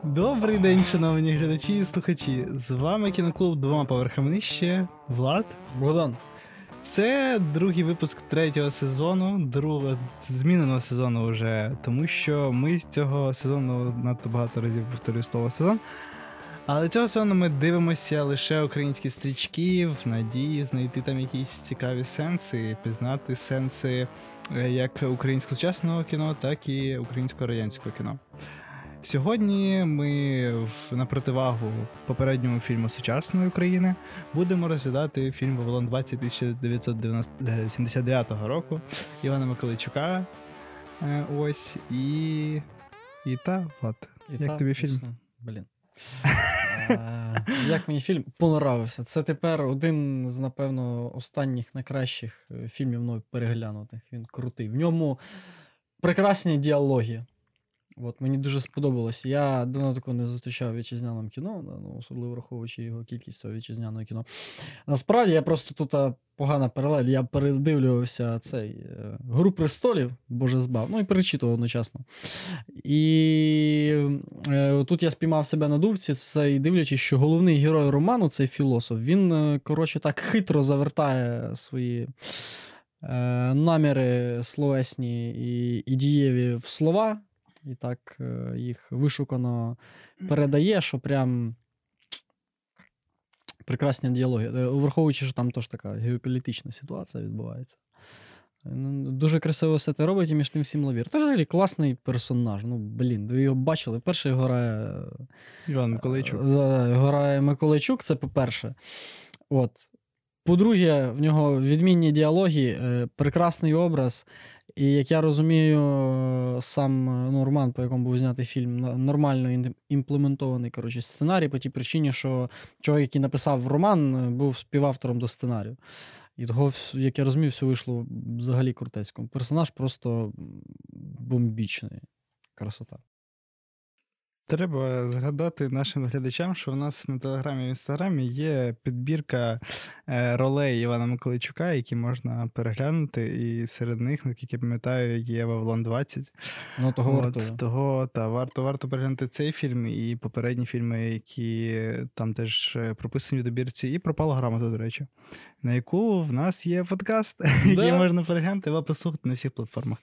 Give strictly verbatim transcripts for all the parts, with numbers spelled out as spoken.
Добрий день, шановні глядачі і слухачі. З вами кіноклуб «Двома поверхами нижче». Влад. Богдан. Це другий випуск третього сезону, другого зміненого сезону вже, тому що ми з цього сезону надто багато разів повторюю слово сезон. Але цього сезону ми дивимося лише українські стрічки в надії знайти там якісь цікаві сенси, пізнати сенси як українського сучасного кіно, так і українського радянського кіно. Сьогодні ми в, на противагу попередньому фільму сучасної України будемо розглядати фільм «Вавилон двадцять» тисяча дев'ятсот сімдесят дев'ятого року Івана Миколайчука. Ось, і... І та, Влад, і як та, тобі фільм? Блін. а, як мені фільм понравився. Це тепер один з, напевно, останніх найкращих фільмів мною переглянутих. Він крутий. В ньому прекрасні діалоги. От, мені дуже сподобалось. Я давно такого не зустрічав в вітчизняному кіно, ну, особливо враховуючи його кількість цього вітчизняного кіно. Насправді, я просто тут погана паралель, я передивлювався цей е, «Гру престолів», Боже збав, ну і перечитував одночасно. І е, тут я спіймав себе на думці, це і дивлячись, що головний герой роману, цей філософ, він, е, коротше, так хитро завертає свої е, наміри словесні і, і дієві в слова, і так е, їх вишукано передає, що прям прекрасні діалоги. Враховуючи, що там теж така геополітична ситуація відбувається. Дуже красиво все це робить і між тим всім лавір. Це взагалі класний персонаж. Ну, блін, ви його бачили. Перший грає Іван Миколайчук. Грає Миколайчук, це по-перше. От. По-друге, в нього відмінні діалоги, прекрасний образ. І, як я розумію, сам ну, роман, по якому був знятий фільм, нормально імплементований, коротше, сценарій по тій причині, що чоловік, який написав роман, був співавтором до сценарію. І того, як я розумію, все вийшло взагалі крутецько. Персонаж просто бомбічний. Красота. Треба згадати нашим глядачам, що в нас на Телеграмі і Інстаграмі є підбірка е, ролей Івана Миколайчука, які можна переглянути, і серед них, наскільки я пам'ятаю, є «Вавилон двадцять». Ну, того варто. Того, та, варто, варто переглянути цей фільм і попередні фільми, які там теж прописані в добірці, і «Пропала грамота», до речі, на яку в нас є подкаст, да? Який можна переглянути, або послухати на всіх платформах.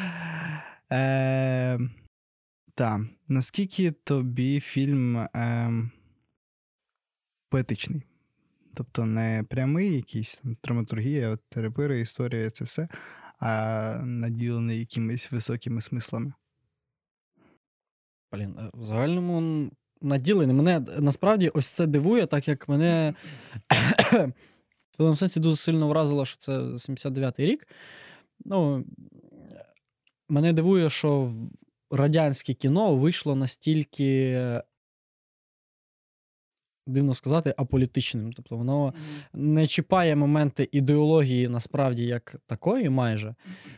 Е... Так, наскільки тобі фільм е, поетичний? Тобто не прямий якийсь там, драматургія, терапири, історія, це все, а наділений якимись високими смислами? Блін, в загальному наділений. Мене насправді ось це дивує, так як мене в певному сенсі дуже сильно вразило, що це сімдесят дев'ятий рік. Ну, мене дивує, що радянське кіно вийшло настільки, дивно сказати, аполітичним. Тобто воно mm-hmm. не чіпає моменти ідеології насправді як такої майже.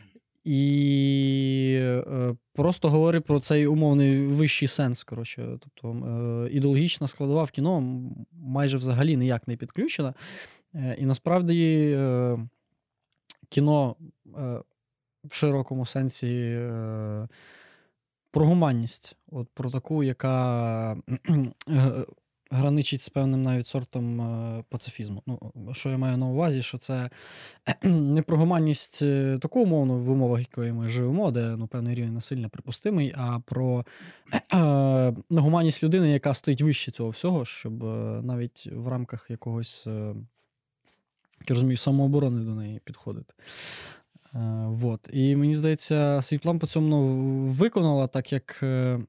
І е, просто говорить про цей умовний вищий сенс, коротше. Тобто е, ідеологічна складова в кіно майже взагалі ніяк не підключена. Е, і насправді е, кіно е, в широкому сенсі е, про гуманність, от про таку, яка граничить з певним навіть сортом пацифізму. Ну, що я маю на увазі, що це не про гуманність таку умовну в умовах, якої ми живемо, де ну, певний рівень насилля припустимий, а про гуманність людини, яка стоїть вище цього всього, щоб навіть в рамках якогось, я розумію, самооборони до неї підходити. Uh, вот. І мені здається, Світлана по цьому виконала, так як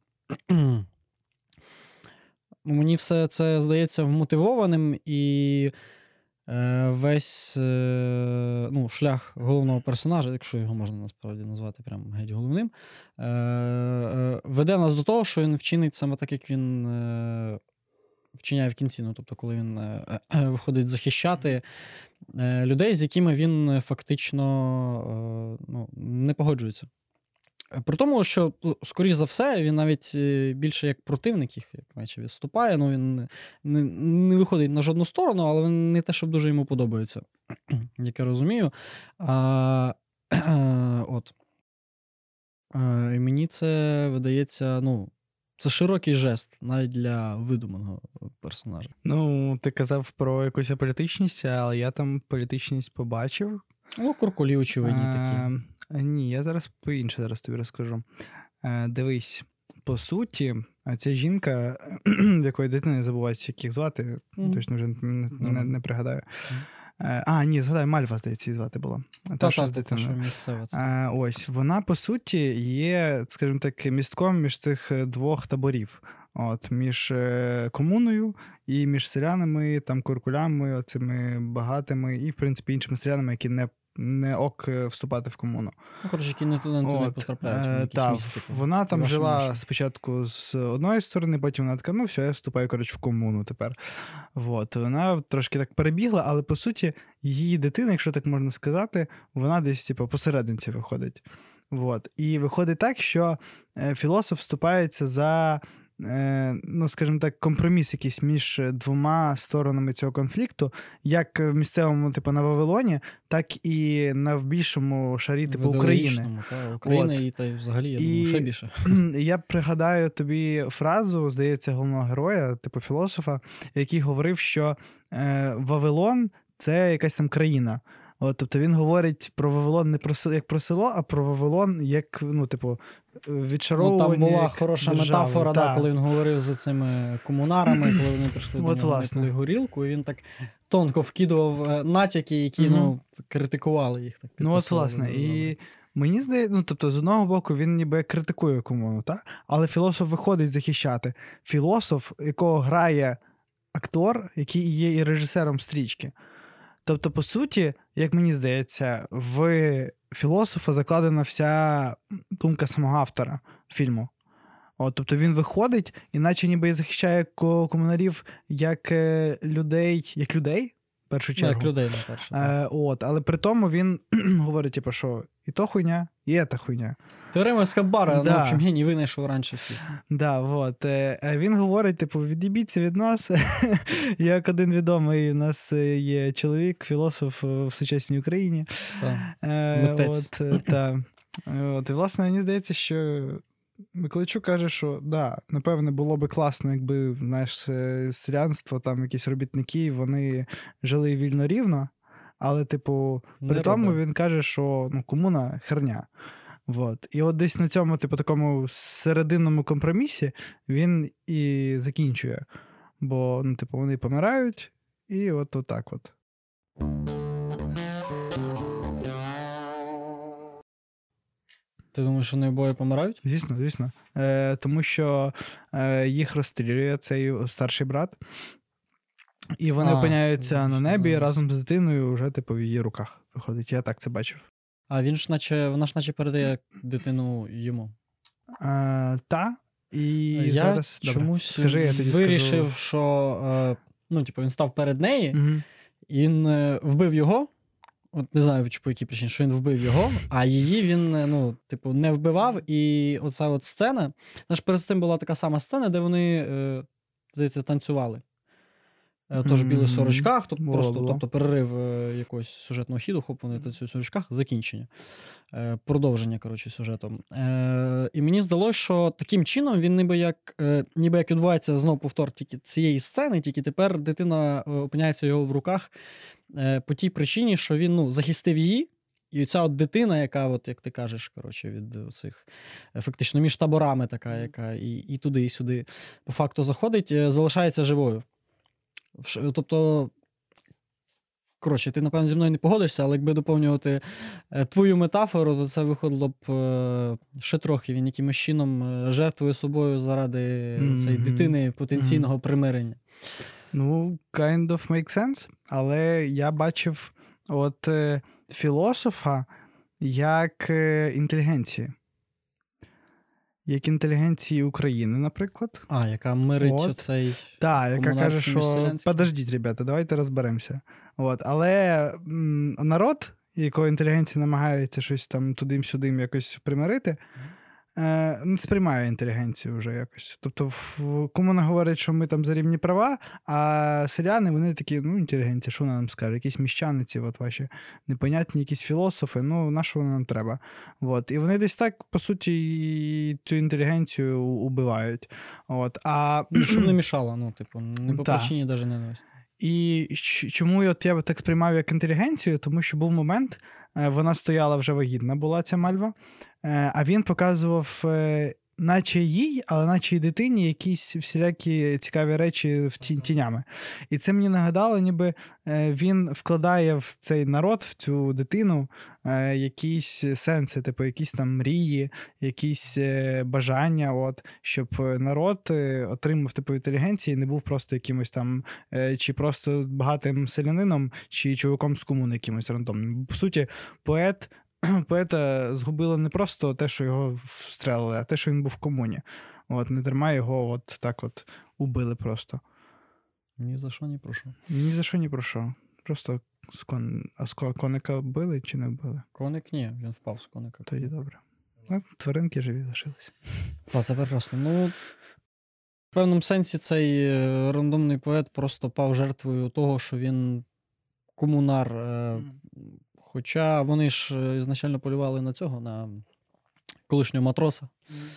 мені все це здається вмотивованим, і е, весь е, ну, шлях головного персонажа, якщо його можна насправді назвати прям геть головним, е, е, веде нас до того, що він вчинить саме так, як він е, вчиняє в кінці. Ну, тобто, коли він е, е, виходить захищати е, людей, з якими він фактично е, ну, не погоджується. При тому, що, скоріш за все, він навіть більше як противник їх, як наче відступає, ну він не, не виходить на жодну сторону, але він не те, щоб дуже йому подобається, як я розумію. А, от. А, і мені це видається, ну, Це широкий жест навіть для видуманого персонажа. Ну, ти казав про якусь аполітичність, але я там політичність побачив. Ну, куркулі очевидні такі. Е, ні, я зараз по-інше зараз тобі розкажу. Е, дивись, по суті, ця жінка, в якої дитини забувається, як їх звати, mm. точно вже не, не, не пригадаю. Mm. Е, а, ні, згадаю, Мальва, здається, її звати була. Та, та, що та, з дитиною. Та, що місцева це. Е, ось, вона, по суті, є, скажімо так, містком між цих двох таборів. От, між комуною і між селянами, там, куркулями, оцими багатими і, в принципі, іншими селянами, які не, не ок вступати в комуну. Ну, коротше, які не туди, не туди потрапляють. Е, та, місті, вона там жила менше. Спочатку з одної сторони, потім вона така, ну все, я вступаю, коротше, в комуну тепер. От, вона трошки так перебігла, але, по суті, її дитина, якщо так можна сказати, вона десь, типу, посерединці виходить. От. І виходить так, що філософ вступається за... ну, скажімо так, компроміс якийсь між двома сторонами цього конфлікту, як в місцевому, типу, на Вавилоні, так і на в більшому шарі, типу, України. Та, Україна і та й взагалі, я думаю, ще більше. Я пригадаю тобі фразу, здається, головного героя, типу філософа, який говорив, що е, Вавилон – це якась там країна. От, тобто він говорить про Вавилон не про як про село, а про Вавилон як, ну, типу, відшаровування. Ну, там була хороша держави. метафора, да, коли він говорив за цими комунарами, коли вони прийшли до От, нього на горілку, і він так тонко вкидував натяки, які, угу. ну, критикували їх. Так, ну, от, власне, і мені здається, ну, тобто, з одного боку, він ніби критикує комуну, так? Але філософ виходить захищати. Філософ, якого грає актор, який є і режисером стрічки. Тобто, по суті, як мені здається, в філософа закладена вся думка самого автора фільму. От, тобто він виходить, іначе ніби і захищає комунарів як людей, як людей, в першу чергу. Як людей, на першу. Е, от, але при тому він говорить, типу, що і то хуйня, і та хуйня. Теорема Ескобара, да. Ну, в общем, геній винайшов раніше всіх. Да, от. Він говорить, типу, від'їбіться від нас. Як один відомий, у нас є чоловік, філософ в сучасній Україні. Е, от, та. От, і, власне, мені здається, що Миколайчук каже, що, да, напевне, було би класно, якби, знаєш, селянство, там, якісь робітники, вони жили вільно рівно, але, типу, при Не тому робив. Він каже, що, ну, комуна – херня. Вот. І от десь на цьому, типу, такому серединному компромісі він і закінчує. Бо, ну, типу, вони помирають, і от отак от. Ти думаєш, що вони обоє помирають? Звісно, звісно. Е, тому що е, їх розстрілює цей старший брат, і вони а, опиняються на небі знаю. Разом з дитиною вже, типу, в її руках. Виходить, я так це бачив. А він ж наче, вона ж наче передає дитину йому. А, та, і я зараз... чомусь Скажи, я тоді вирішив, скажу. що ну, типу, він став перед нею, угу. і він вбив його, от не знаю, по якій причині, що він вбив його, а її він, ну, типу, не вбивав, і оця от сцена, знаєш, перед цим була така сама сцена, де вони, здається, танцювали. Тож в білих сорочках, тобто, просто, тобто перерив е, якогось сюжетного хіду, хоп, вони танцюють в сорочках, закінчення. Е, продовження, коротше, сюжету. Е, і мені здалося, що таким чином він ніби як, е, ніби як відбувається знов повтор тільки цієї сцени, тільки тепер дитина опиняється його в руках е, по тій причині, що він, ну, захистив її, і ця от дитина, яка, от, як ти кажеш, коротше, від цих фактично між таборами така, яка і, і туди, і сюди по факту заходить, залишається живою. Тобто, коротше, ти, напевно, зі мною не погодишся, але якби доповнювати твою метафору, то це виходило б ще трохи. Він якимось чином жертвує собою заради mm-hmm. цієї дитини потенційного mm-hmm. примирення. Ну, kind of make sense, але я бачив от філософа як інтелігенції. Як інтелігенції України, наприклад. А, яка мирить от. Оцей... Так, яка каже, що подождіть, ребята, давайте розберемося. От. Але м, народ, якого інтелігенція намагається щось там туди-сюди якось примирити, е, не сприймає інтелігенцію вже якось. Тобто, в, комуна говорить, що ми там за рівні права, а селяни, вони такі, ну, інтелігенція, що вона нам скаже? Якісь міщаниці, от ваші непонятні якісь філософи, ну, на що нам треба? От. І вони десь так, по суті, і цю інтелігенцію убивають. От. А... Щоб не мішало, ну, типу, не по Та. причині навіть ненависті. І ч- чому от я так сприймав як інтелігенцію? Тому що був момент, е, вона стояла вже вагітна, була ця мальва, е, а він показував, е, наче їй, але наче й дитині, якісь всілякі цікаві речі в ті- тінями. І це мені нагадало, ніби е, він вкладає в цей народ, в цю дитину, е, якісь сенси, типу якісь там мрії, якісь е, бажання, от, щоб народ е, отримав типу інтелігенції і не був просто якимось там е, чи просто багатим селянином, чи чуваком з комуни якимось рандомним. По суті, поет поета згубило не просто те, що його встрелили, а те, що він був в комуні. От, не дарма його от так от убили просто. Ні за що, ні про що. Ні за що, ні про що. Просто з кон... а з кон- коника вбили чи не вбили? Коник ні, він впав з коника. Тоді добре. Ну, тваринки живі лишилися. Та, це прекрасно. Ну, в певному сенсі цей е, рандомний поет просто пав жертвою того, що він комунар. Е, хоча вони ж е, ізначально полювали на цього, на колишнього матроса.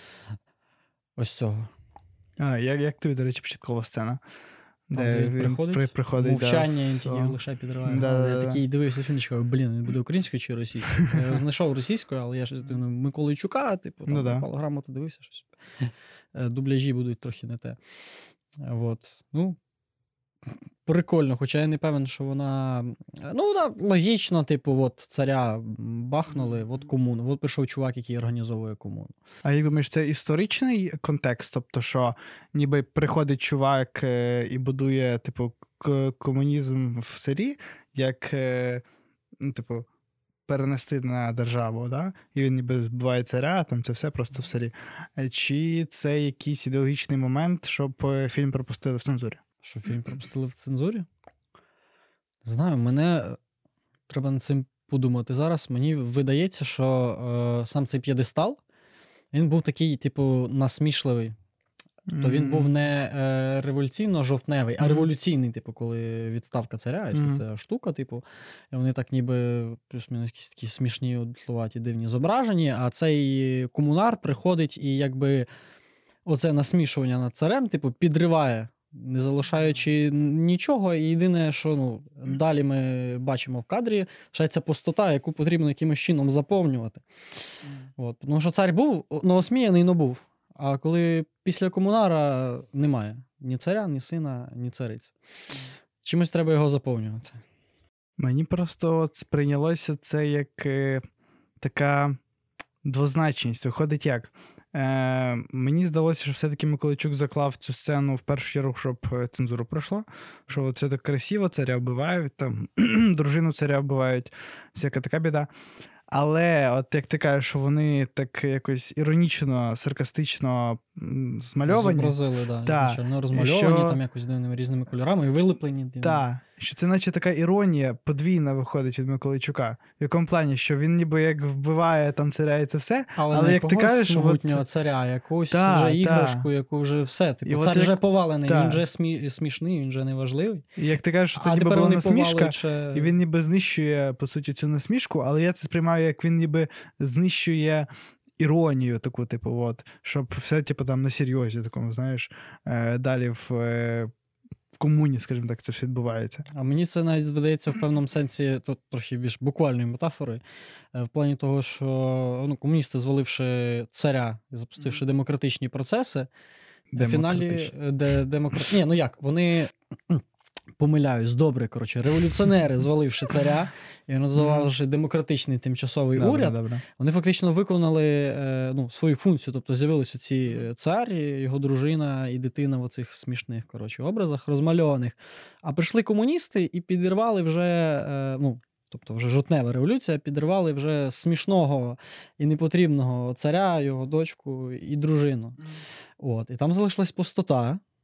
Ось цього. А, як, як тобі, до речі, початкова сцена? Там, Де де він він приходить, при, приходить Мовчання, да, він все. тільки лише підриває. Да, Але да, я да. такий дивився фільм, чекав, блін, він буде українською чи російською. Я його знайшов російською, але я щось думаю, Миколайчука, типу, там Ну, да. попало грамоту, дивився щось. Е, Дубляжі будуть трохи не те. Е, Вот. Ну, прикольно, хоча я не певен, що вона. Ну, да, логічно, типу, от царя бахнули, от комуну. От прийшов чувак, який організовує комуну. А як думаєш, це історичний контекст? Тобто, що ніби приходить чувак е, і будує, типу, к- комунізм в селі, як, е, ну, типу, перенести на державу, да? І він ніби збиває царя, там це все просто в селі. Е, Чи це якийсь ідеологічний момент, щоб е, фільм пропустили в цензурі? Що фільм пропустили в цензурі? Не знаю, мене е, треба над цим подумати зараз. Мені видається, що е, сам цей п'єдестал, він був такий, типу, насмішливий. Тобто він був не е, революційно-жовтневий, а Мгм. революційний, типу, коли відставка царя, і вся Мгм. ця штука, типу, і вони так ніби плюс-мінус якісь такі смішні, отлуваті, дивні зображені, а цей комунар приходить і якби оце насмішування над царем, типу, підриває, не залишаючи нічого. І єдине, що ну, далі ми бачимо в кадрі, що ця пустота, яку потрібно якимось чином заповнювати. От. Тому що цар був, ну, осміяний, но був. А коли після комунара немає ні царя, ні сина, ні цариці. Чимось треба його заповнювати. Мені просто от сприйнялося це як е, така двозначність. Виходить як? Е, мені здалося, що все-таки Миколайчук заклав цю сцену в першу чергу, щоб е, цензуру пройшла. Що от все так красиво, царя вбивають, там, дружину царя вбивають, всяка така біда. Але от як ти кажеш, що вони так якось іронічно, саркастично м, змальовані. Зобразили, да, Та. ізначально розмальовані, Що- там якось дивними різними кольорами і вилеплені. дивно. Так, що це наче така іронія подвійна виходить від Миколайчука. В якому плані, що він ніби як вбиває там царя і це все, Але, але не як ти якогось кажеш, от могутнього це- царя, якусь Та, вже та. іграшку, яку вже все. Типу, І от цар як- вже повалений, та. він вже смі... смішний, він вже не важливий. і як ти кажеш, що це а ніби тепер була вони насмішка, повалить ще... і він ніби знищує, по суті, цю насмішку, але я це сприймаю, як він ніби знищує іронію таку, типу, от, щоб все, типу, там на серйозі такому, знаєш, е, далі в, е, в комуні, скажімо так, це все відбувається. А мені це навіть здається в певному сенсі тут трохи більш буквальною метафорою, е, в плані того, що ну, комуністи, зваливши царя і запустивши демократичні процеси, в фіналі Демократично. е, де, демократ... Ні, ну як, вони помиляюсь, добре, коротше, революціонери, зваливши царя і називавши демократичний тимчасовий Добре, уряд, добре. вони фактично виконали е, ну, свою функцію, тобто з'явилися ці цар, його дружина і дитина в оцих смішних, коротше, образах розмальованих. А прийшли комуністи і підірвали вже, е, ну, тобто вже жовтнева революція, підірвали вже смішного і непотрібного царя, його дочку і дружину. От, і там залишилась пустота.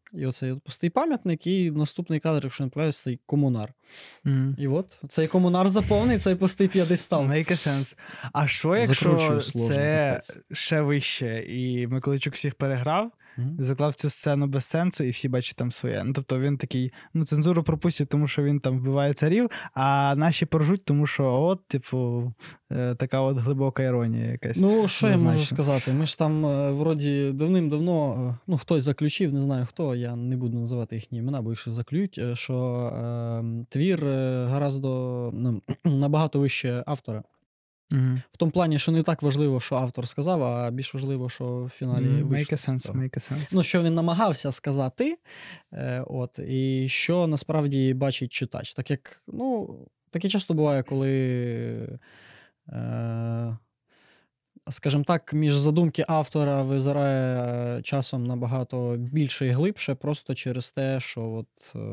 І оцей от пустий пам'ятник, і наступний кадр, якщо не помиляюсь, цей комунар. Mm. І от цей комунар заповнить цей пустий п'єдестал. Make a sense. А що, якщо Закручую сложно, це капець. ще вище, і Миколайчук всіх переграв, Мгм. заклав цю сцену без сенсу, і всі бачать там своє. Ну, тобто він такий, ну, цензуру пропустять, тому що він там вбиває царів, а наші поржуть, тому що от, типу, е, така от глибока іронія якась. Ну, що я можу Однозначно. сказати? Ми ж там, е, вроді, давним-давно, е, ну, хтось заключив, не знаю хто, я не буду називати їхні імена, бо їх ще заклюють, е, що е, твір е, гораздо ну, набагато вище автора. Мгм. В тому плані, що не так важливо, що автор сказав, а більш важливо, що в фіналі Мгм. вийшло Make з a sense, цього. make a sense. Ну, що він намагався сказати, е, от, і що насправді бачить читач. Так як, ну, таке часто буває, коли, е, скажімо так, між задумки автора визирає е, часом набагато більше і глибше, просто через те, що от, е,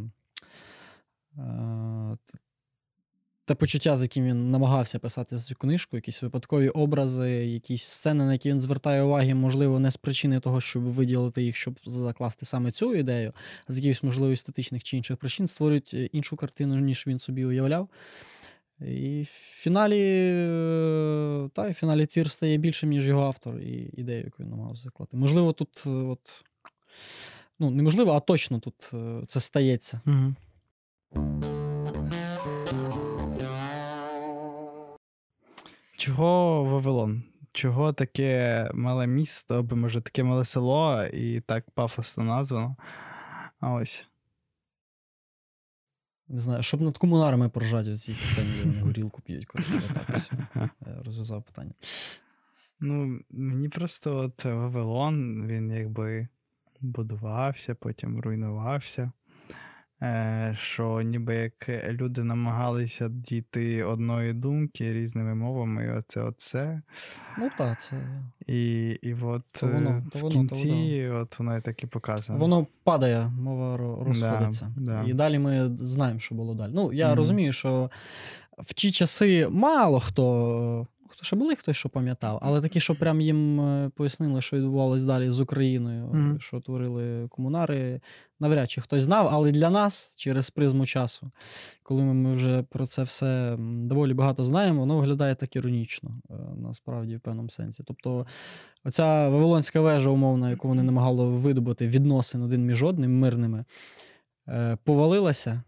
е, те почуття, з яким він намагався писати цю книжку, якісь випадкові образи, якісь сцени, на які він звертає увагу, можливо, не з причини того, щоб виділити їх, щоб закласти саме цю ідею, а з якихось, можливо, естетичних чи інших причин, створюють е, іншу картину, ніж він собі уявляв. І в фіналі, е, та, і в фіналі твір стає більшим, ніж його автор і ідею, яку він намагався заклати. Можливо, тут, е, от, ну, неможливо, а точно тут е, це стається. Мгм. Чого Вавилон? Чого таке мале місто, або може таке мале село і так пафосно названо? А ось. Не знаю, щоб над комунарами поржати в цій сцені, де вони горілку п'ють, коротше, отак ось. Я розв'язав питання. Ну, мені просто от Вавилон, він якби будувався, потім руйнувався. Е, що ніби як люди намагалися дійти одної думки різними мовами, і оце оце. Ну так, це. І, і от То воно, е, то в воно, кінці от воно і так і показано. Воно падає, мова ро- розходиться. да. І далі ми знаємо, що було далі. Ну, я Мгм. розумію, що в ті часи мало хто. Хто ще були, хтось що пам'ятав, але такі, що прям їм е, пояснили, що відбувалось далі з Україною, Мгм. що творили комунари, навряд чи хтось знав, але для нас через призму часу, коли ми вже про це все м, доволі багато знаємо, воно виглядає так іронічно, е, насправді, в певному сенсі. Тобто, оця Вавилонська вежа, умовна, яку вони намагали видобути відносин один між одним мирними, е, повалилася,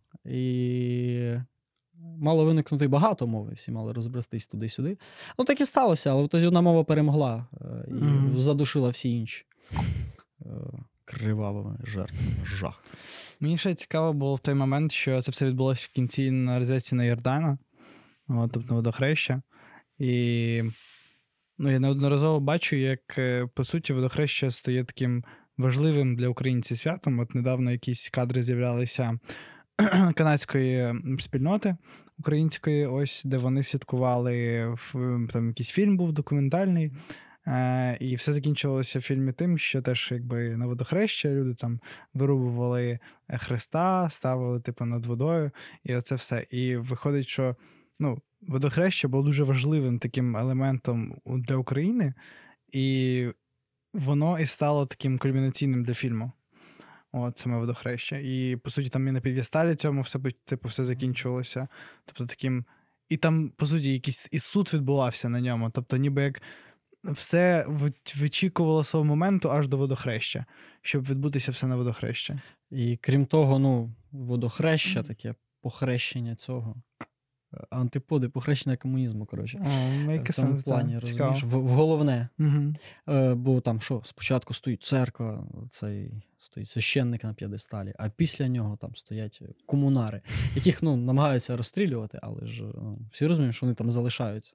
і мало виникнути багато мови, всі мали розбрестись туди-сюди. Ну, так і сталося, але тоді одна мова перемогла е, і Мгм. задушила всі інші. Е, Кривавими жертвами. Жах. Мені ще цікаво було в той момент, що це все відбулося в кінці на розв'язці на Йордана, от, тобто на водохреща. І ну, я неодноразово бачу, як, е, по суті, водохреща стає таким важливим для українців святом. От недавно якісь кадри з'являлися канадської спільноти української, ось, де вони святкували, в- там якийсь фільм був документальний, е, і все закінчувалося в фільмі тим, що теж якби на водохреща люди там вирубували хреста, ставили типу над водою, і оце все. І виходить, що ну, водохреща було дуже важливим таким елементом у- для України, і воно і стало таким кульмінаційним для фільму. От саме водохреща. І, по суті, там і на під'єсталі цьому все, би- типу, все закінчувалося. Тобто таким. І там, по суті, якийсь і суд відбувався на ньому. Тобто, ніби як все ви- вичікувало свого моменту аж до водохреща, щоб відбутися все на водохреща. І крім того, ну, водохреща, таке похрещення цього. е, Антиподи, похрещення комунізму, коротше. О, make В цьому sense, плані, так. розумієш, Цікаво. в, в головне. Угу. Е, бо там що, спочатку стоїть церква, цей стоїть священник на п'єдесталі, а після нього там стоять комунари, яких ну, намагаються розстрілювати, але ж ну, всі розуміють, що вони там залишаються.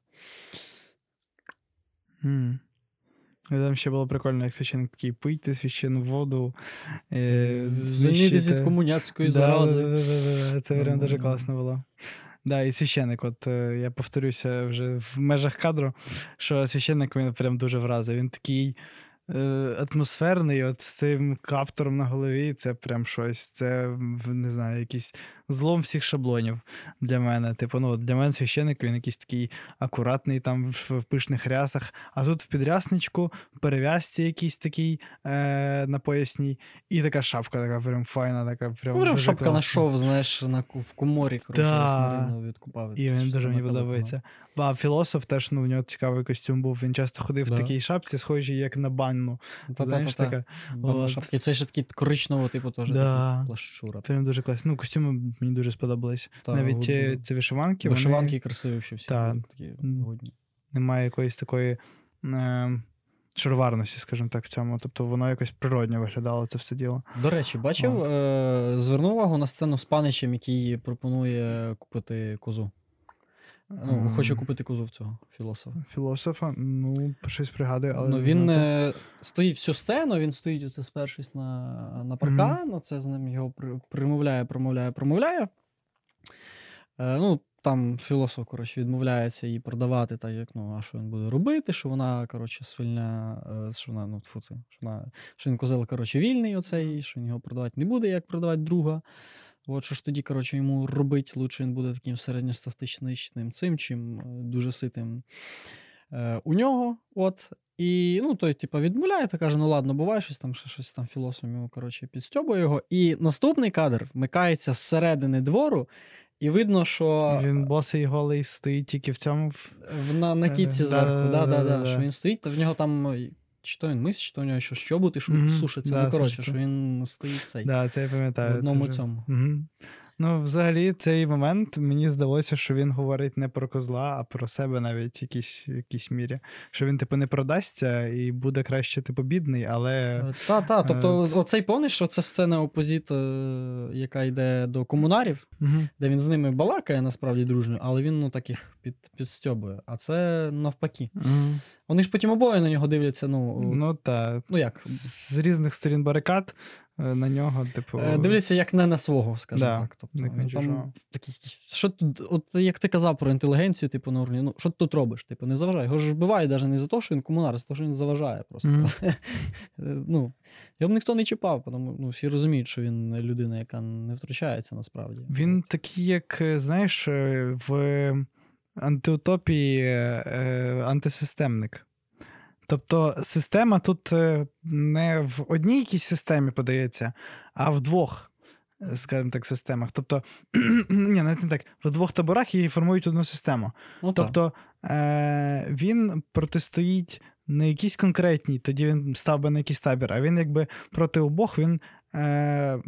Mm. Там ще було прикольно, як священник такий, пийте священну воду, е, Звільнитись від знищити. комуняцької Да, зарази. да, да, да, да. Це прям дуже Нормально. класно було. Да, і священник, от е, я повторюся вже в межах кадру, що священник він прям дуже вразив. Він такий е, атмосферний, от з цим каптуром на голові, це прям щось. Це, в- не знаю, якийсь злом всіх шаблонів для мене. Типу, ну, для мене священик, він якийсь такий акуратний, там в, в пишних рясах, а тут в підрясничку, в перев'язці якийсь такий е, на поясній, і така шапка, така прям файна, така прям Ну, прям дуже шапка на класна. шов, знаєш, на, ку- в коморі, коротше, Да. на рівно відкупав. І він Щось дуже там мені на тебе подобається. А філософ теж, ну, у нього цікавий костюм був. Він часто ходив Да. в такій шапці, схожій як на банну. погнав. Знаєш, Та-та-та-та. така. Банна От. шапка. І це ще такий коричневого типу теж Да. такий плащура. Прям дуже класно. Ну, костюми мені дуже сподобались. Та, Навіть гуд- ці, гуд. ці вишиванки, Вишиванки вони красиві ще всі Та. були такі М. годні. немає якоїсь такої е, шароварності, скажімо так, в цьому. Тобто воно якось природньо виглядало, це все діло. До речі, бачив, От. е- звернув увагу на сцену з паничем, який пропонує купити козу. Ну, Ем, хоче купити козу в цього філософа. Філософа, ну, щось пригадую, але Ну, не він знаю. е, стоїть всю сцену, він стоїть оце спершись на, на паркан, оце з ним його при- примовляє, промовляє, промовляє. Е, ну, там філософ, коротше, відмовляється її продавати, так як, ну, а що він буде робити, що вона, коротше, свильня, е, що вона, ну, тьфу, це, що, вона, що він козел, коротше, вільний оцей, що він його продавати не буде, як продавати друга. От що ж тоді, коротше, йому робить, лучше він буде таким середньостатистичним цим, чим е, дуже ситим е, у нього. От. І ну, той, типу, відмовляє та каже: ну ладно, буває щось там, ще щось там філософ йому, коротше, підстьобує його. І наступний кадр вмикається зсередини двору, і видно, що Він босий голий стоїть тільки в цьому. в- в- на, на Е, кітці зверху, да, да, да, да-да-да-да-да. що він стоїть, та в нього там, е, чи то він мис, чи то в нього що щобути, що Мгм, сушиться. да, ну, коротше, сушиться. що він стоїть цей. Да, це я пам'ятаю. В одному це вже- цьому. Мгм. Ну, взагалі, цей момент мені здалося, що він говорить не про козла, а про себе навіть в якійсь, в якійсь мірі. Що він, типу, не продасться і буде краще, типу, бідний, але. Е, Та, та, тобто, Е, оцей помниш, що це сцена опозит, е, яка йде до комунарів, Мгм. де він з ними балакає насправді дружньо, але він ну так їх під, підстьобує. А це навпаки. Мгм. Вони ж потім обоє на нього дивляться, ну, ну, Ну, так. як? З різних сторін барикад е, на нього, типу. Е, Дивляться як не на свого, скажімо Да, так. Тобто, як на він там чужого. такий, що тут, от як ти казав про інтелігенцію, типу, на уровні, ну, що ти тут робиш? Типу, не заважай. Його ж вбивають навіть не за те, що він комунар, а за те, що він заважає просто. Мгм. Ну, його б ніхто не чіпав, тому ну, всі розуміють, що він людина, яка не втручається насправді. Він такий, як, е, знаєш, е, в антиутопії е, антисистемник. Тобто система тут е, не в одній якійсь системі подається, а в двох, е, скажімо так, системах. Тобто, ні, навіть не так, в двох таборах і формують одну систему. Ну, так. Тобто е, він протистоїть не якійсь конкретній, тоді він став би на якийсь табір, а він якби проти обох, він е,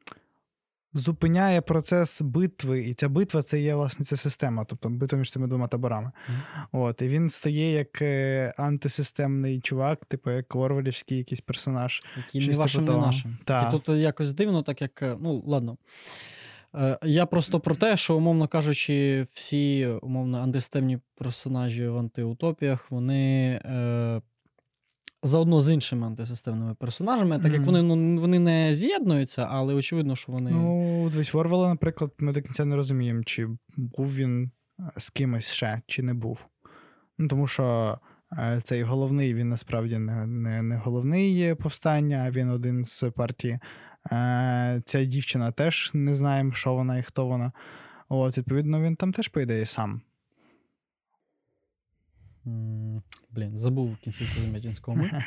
зупиняє процес битви, і ця битва це є, власне, ця система, тобто битва між цими двома таборами. Мгм. От, і він стає як е, антисистемний чувак, типу як Орвелівський якийсь персонаж. Який щось не вашим, типу не того. нашим. Так. І тут якось дивно, так як, е, ну, ладно. Е, Я просто про те, що, умовно кажучи, всі, умовно, антисистемні персонажі в антиутопіях, вони е, заодно з іншими антисистемними персонажами, так як Мгм. вони, ну, вони не з'єднуються, але очевидно, що вони. Ну, десь в Орвела, наприклад, ми до кінця не розуміємо, чи був він е, з кимось ще, чи не був. Ну, тому що е, цей головний, він насправді не, не, не головний повстання, а він один з партії. Е, ця дівчина теж не знаємо, що вона і хто вона. От, відповідно, він там теж, по ідеї, сам. м, Блін, забув кінцівку Замятінського ми.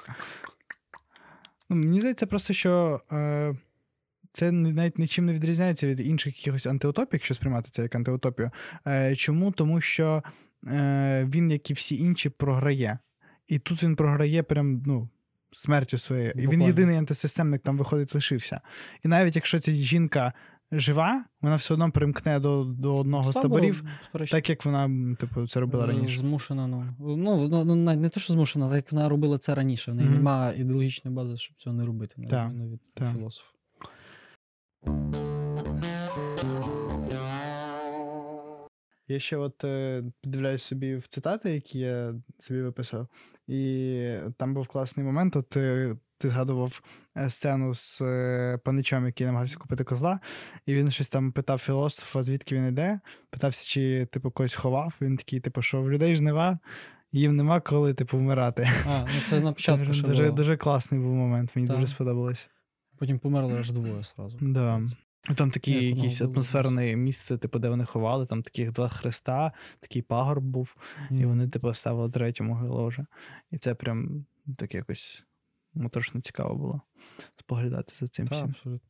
Ну, мені здається просто, що е, це ні- навіть нічим не відрізняється від інших якихось антиутопій, якщо сприймати це як антиутопію. Е, чому? Тому що е, він, як і всі інші, програє. І тут він програє прям, ну, смертю своєю. І він Буквально. єдиний антисистемник там, виходить, лишився. І навіть якщо ця жінка жива, вона все одно примкне до, до одного з Табору, таборів, безперечно. так як вона, м, типу, це робила Е, раніше. Змушена, ну. Ну, ну, ну, навіть не те, що змушена, так як вона робила це раніше. В неї Мгм. немає ідеологічної бази, щоб цього не робити, на Так, відміну від так. філософа. Я ще от е, піддивляюсь собі в цитати, які я собі виписав, і там був класний момент. От е, ти згадував е, сцену з е, паничом, який намагався купити козла, і він щось там питав філософа, звідки він іде, питався, чи типу когось ховав. Він такий, типу, що в людей жнива, їм нема коли, типу, вмирати. А, ну це на початку Це ще дуже, було. дуже класний був момент, мені Так. дуже сподобалось. Потім померли аж двоє сразу. Да. Там таке Як воно якесь було, атмосферне місце, типу, де вони ховали, там таких два хреста, такий пагорб був, і вони, типу, ставили третю могилу вже. І це прям так якось моторошно цікаво було споглядати за цим Так, всім. абсолютно.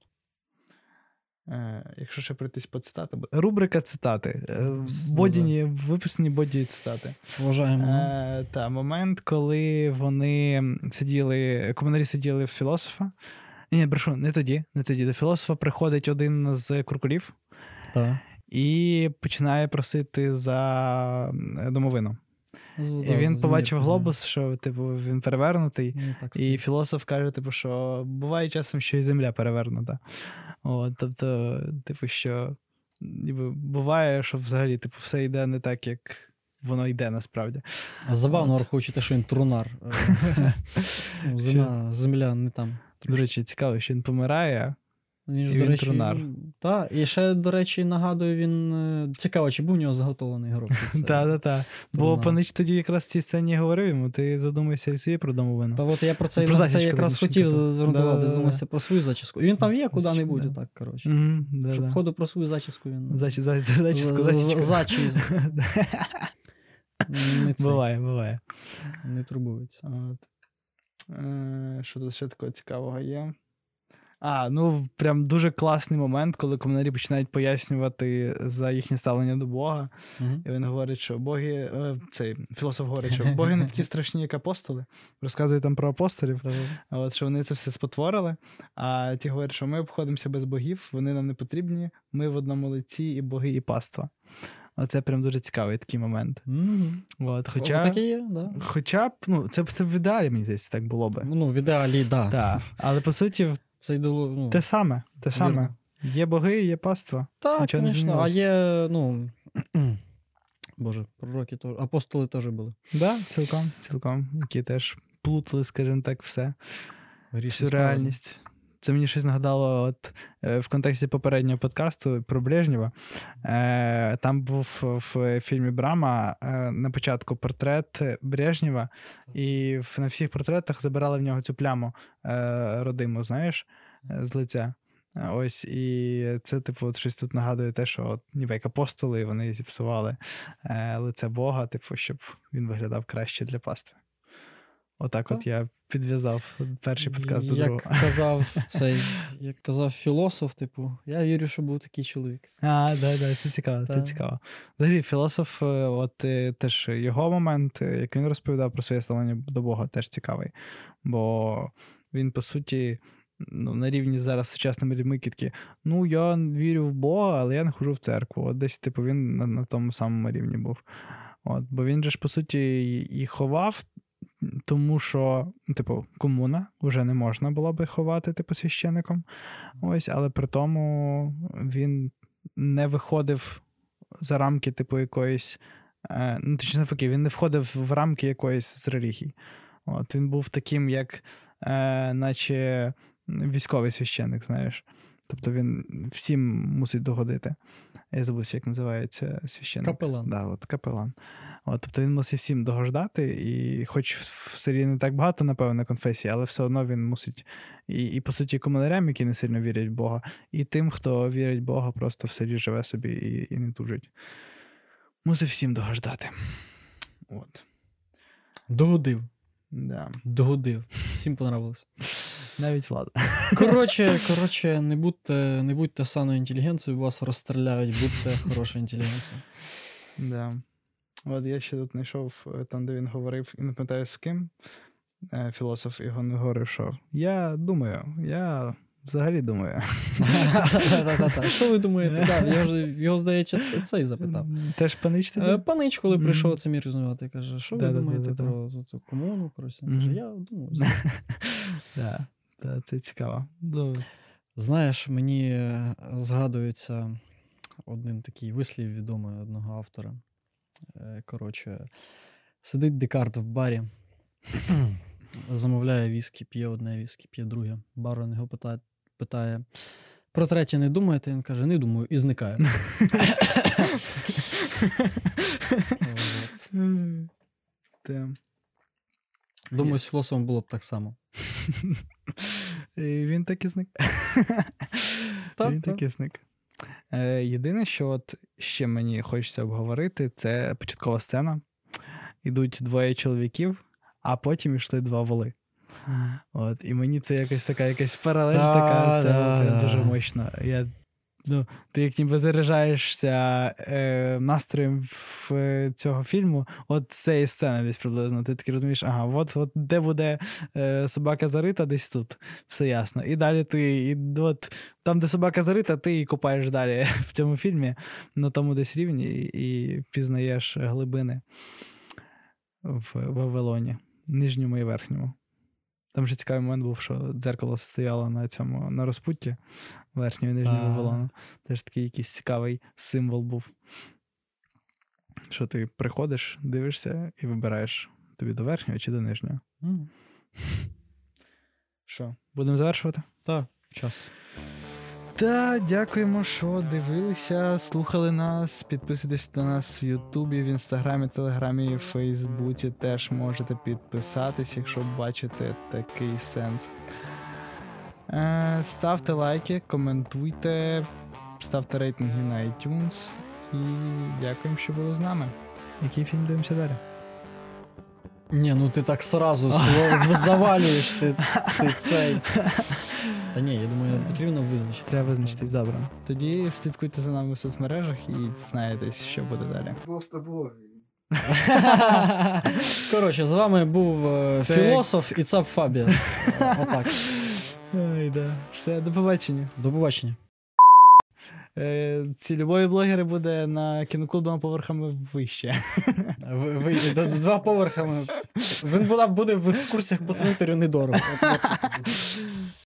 Е, якщо ще пройтись по цитатам. Рубрика цитати. Е, Ну, бодіні, виписані боді цитати. Вважаємо. ну. Е, та, момент, коли вони сиділи, комунарі сиділи в філософа. Ні, брешу, не тоді, не тоді. До філософа приходить один з куркулів Так. і починає просити за домовину. З- І да, він з побачив міркою, глобус, що типу, він перевернутий, ну, так і стоїть. філософ каже, типу, що буває часом, що і земля перевернута. От, тобто, типу, що ніби, буває, що взагалі типу, все йде не так, як воно йде насправді. Забавно, От. враховуючи те, що він трунар. Ну, Земля, земля не там. До речі, цікаво, що він помирає. Він ж, І до він речі, трунар. Так, і ще, до речі, нагадую, він. е, Цікаво, чи був у нього заготовлений гроб? під це? Так, так, так. Бо трунар. Панич тоді якраз в цій сцені говорив йому, ти задумайся і собі про домовину. Та от я про це, Про на це зачіску, якраз точніше, хотів казав. звернувати, Да-да-да. задумався про свою зачіску. І він там є куди-небудь, Да. отак, коротше. Угу, да, Щоб да. ходу про свою зачіску він. Зачі, за, за, зачіску, з- з- зачіску. зачі- Не, це, Буває, буває. не турбується. От. Е, Що тут ще такого цікавого є? А, ну прям дуже класний момент, коли комунарі починають пояснювати за їхнє ставлення до Бога. Мгм. І він говорить, що боги, е, цей філософ говорить, що боги не такі страшні, як апостоли. Розказує там про апостолів, а от що вони це все спотворили. А ті говорять, що ми обходимося без богів, вони нам не потрібні, ми в одному лиці і боги, і паства. Оце прям дуже цікавий такий момент. Мгм. От, О, хоча, так і є, да. хоча б, ну, це, це в ідеалі, мені здається, так було би. Ну, в ідеалі, да. Так, але по суті, Це ідеало, ну, те саме, те саме. вірно. Є боги, є паства. Так, нічого не звісно. А змінилось. є, ну. Боже, пророки теж. Апостоли теж були. Да, цілком, цілком. Які теж плутали, скажімо так, все. Гріші Всю справи. реальність. Це мені щось нагадало от, е, в контексті попереднього подкасту про Брежнєва. Е, там був в фільмі Брама е, на початку портрет Брежнєва, і в, на всіх портретах забирали в нього цю пляму е, родиму, знаєш, е, з лиця. Е, Ось, і це, типу, от щось тут нагадує те, що от, ніби як апостоли, вони зіпсували е, лице Бога, типу, щоб він виглядав краще для пастви. Отак от я підв'язав перший подкаст до Як другого. казав цей, як казав філософ, типу, я вірю, що був такий чоловік. А, да, да, це цікаво, це Та. цікаво. Взагалі, філософ, е, от е, теж його момент, е, як він розповідав про своє ставлення до Бога, теж цікавий. Бо він, по суті, ну, на рівні зараз з сучасними людьми такі, ну, я вірю в Бога, але я не ходжу в церкву. От десь, типу, він на, на тому самому рівні був. От, бо він же ж, по суті, і- і ховав, тому що, ну, типу, комуна вже не можна було би ховати, типу, священником. Ось, але при тому він не виходив за рамки, типу, якоїсь. Е, ну, точніше, навпаки, він не входив в рамки якоїсь з релігій. От, він був таким, як, е, наче військовий священник, знаєш. Тобто він всім мусить догодити. Я забувся, як називається священник. Капелан. Да, от, капелан. От, тобто він мусить всім догождати, і хоч в селі не так багато, напевно, конфесій, але все одно він мусить, і, і по суті, комунарям, які не сильно вірять в Бога, і тим, хто вірить в Бога, просто в селі живе собі і, і не тужить. Мусить всім догождати. От. Догодив. Да. Догодив. Всім понравилось. Навіть влада. Коротше, коротше, не будьте, не будьте саною інтелігенцією, вас розстріляють, будьте хорошою інтелігенцією. Да. От я ще тут знайшов е, там, де він говорив, і не пам'ятаю з ким, е, філософ, його не говорив, що я думаю, я взагалі думаю. Та-та-та-та. Що ви думаєте? Да, я вже, його, здається, ц- цей запитав. Теж Панич Е, тоді? Панич, коли Мгм. прийшов це мір існувати, каже, що ви думаєте Да-да-да-да-да. про ту- ту комуну, про все? Мгм. Каже, я думаю. Да, да, це цікаво. Ну, Знаєш, мені е, згадується один такий вислів відомий одного автора. Е, Коротше, сидить Декарт в барі, замовляє віскі, п'є одне віскі, п'є друге. Барон його питає, питає, про третє не думаєте? Він каже, не думаю, і зникає. От. Та. Думаю, з філософом було б так само. І він так і зник. Так, Він так. так і зник. Е, єдине, що от ще мені хочеться обговорити, це початкова сцена. Ідуть двоє чоловіків, а потім йшли два воли. От, і мені це якась така якась паралель Та, така, це да, прям да. дуже мощно. Я, ну, ти як ніби заряджаєшся е, настроєм в, е, цього фільму, от це і сцена десь приблизно. Ти такий розумієш, ага, от, от де буде е, собака зарита, десь тут. Все ясно. І далі ти, і, от, там, де собака зарита, ти і копаєш далі в цьому фільмі, на тому десь рівні, і, і пізнаєш глибини в Вавилоні, нижньому і верхньому. Там же цікавий момент був, що дзеркало стояло на цьому, на розпутті верхнього і нижнього А. Вавилону. Теж такий якийсь цікавий символ був. Що ти приходиш, дивишся і вибираєш, тобі до верхнього чи до нижнього. М. Що, будемо завершувати? Так, час. Та, дякуємо, що дивилися, слухали нас. Підписуйтесь на нас в Ютубі, в Інстаграмі, Телеграмі, Фейсбуці. Теж можете підписатись, якщо бачите такий сенс. Е, ставте лайки, коментуйте, ставте рейтинги на iTunes. І дякуємо, що були з нами. Який фільм дивимося далі? Ні, ну ти так сразу сво- завалюєш ти, ти цей. Та ні, я думаю, потрібно визначитися. Треба визначитись добре. Тоді слідкуйте за нами в соцмережах і дізнаєтесь, що буде далі. Коротше, з вами був е, Це- філософ і цап Фабія. Отак. Ой, да. Все, до побачення. До побачення. Е, ці любові блогери буде на кіноклуб двома поверхами вище. Ви, ви, д- два поверхами. Він була, буде в екскурсіях по цвинтарю недорого. От, як це буде.